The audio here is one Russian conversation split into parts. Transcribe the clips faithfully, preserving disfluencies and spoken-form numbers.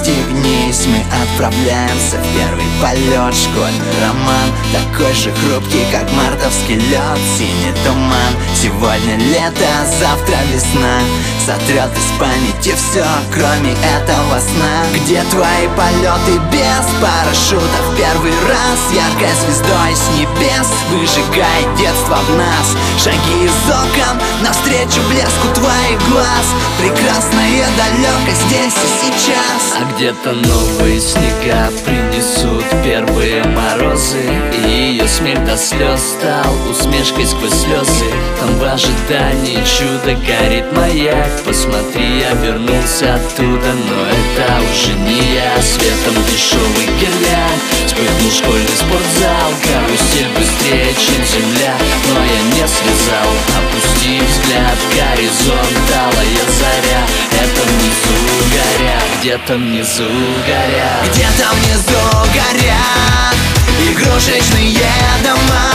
Пристегнись, мы отправляемся в первый полет. Школьный роман, такой же хрупкий, как мартовский лед. Синий туман, сегодня лето, а завтра весна. Сотрет из памяти все, кроме этого сна. Где твои полеты без парашютов? Первый раз яркой звездой с небес выжигает детство в нас. Шаги из окон навстречу блеску твоих глаз. Прекрасное далеко здесь и сейчас. А где-то новые снега принесут первые морозы, и ее смех до слез стал усмешкой сквозь слезы. Там в ожидании чуда горит маяк. Посмотри, я вернулся оттуда, но это уже не я. Светом дешевый гирлянд вспыхнул школьный спортзал. Карусель быстрее, чем земля, но я не слезал. Опусти взгляд, горизонт, алая заря. Это внизу горят, где-то внизу горят. Где-то внизу горят игрушечные дома.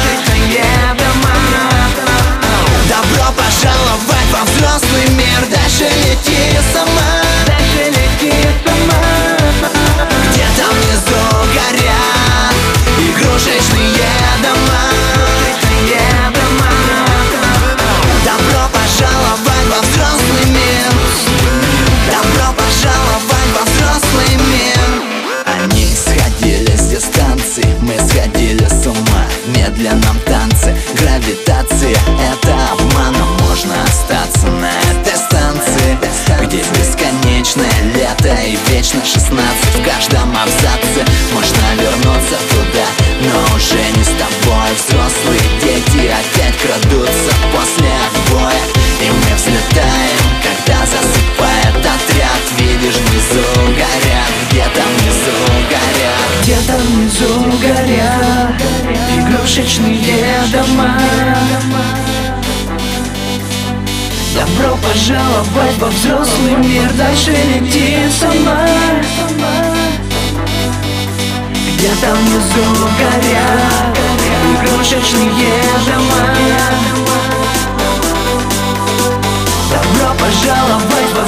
Добро пожаловать во взрослый мир. Дальше лети сама. Где-то внизу горят игрушечные дома. Добро пожаловать во взрослый мир. Добро пожаловать во взрослый мир. Они сходили с дистанции, мы сходили с ума в медленном танце. Гравитация — это обманом, можно остаться на этой станции, где бесконечное лето и вечно шестнадцать. В каждом абзаце можно вернуться туда, но уже не с тобой. Взрослые дети опять крадутся после отбоя, и мы взлетаем, когда засыпает отряд. Видишь, внизу горят, где-то внизу горят. Где-то внизу горят игрушечные дома. Добро пожаловать во взрослый мир. Дальше лети сама. Где-то внизу горят игрушечные дома. Добро пожаловать во